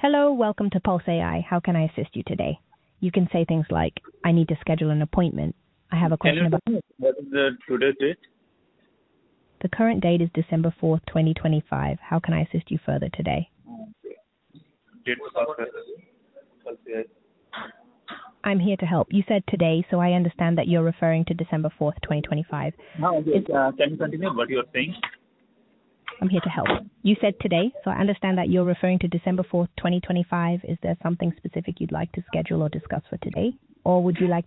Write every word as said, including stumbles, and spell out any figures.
Hello, welcome to Pulse A I. How can I assist you today? You can say things like, I need to schedule an appointment. I have a question about... Can you tell me what is the today's date? The current date is December fourth, twenty twenty-five. How can I assist you further today? Date of birth. Pulse A I. I'm here to help. You said today, so I understand that you're referring to December fourth, twenty twenty-five. No, okay. uh, can you continue what you are saying? I'm here to help. You said today, so I understand that you're referring to December fourth, twenty twenty-five. Is there something specific you'd like to schedule or discuss for today? Or would you like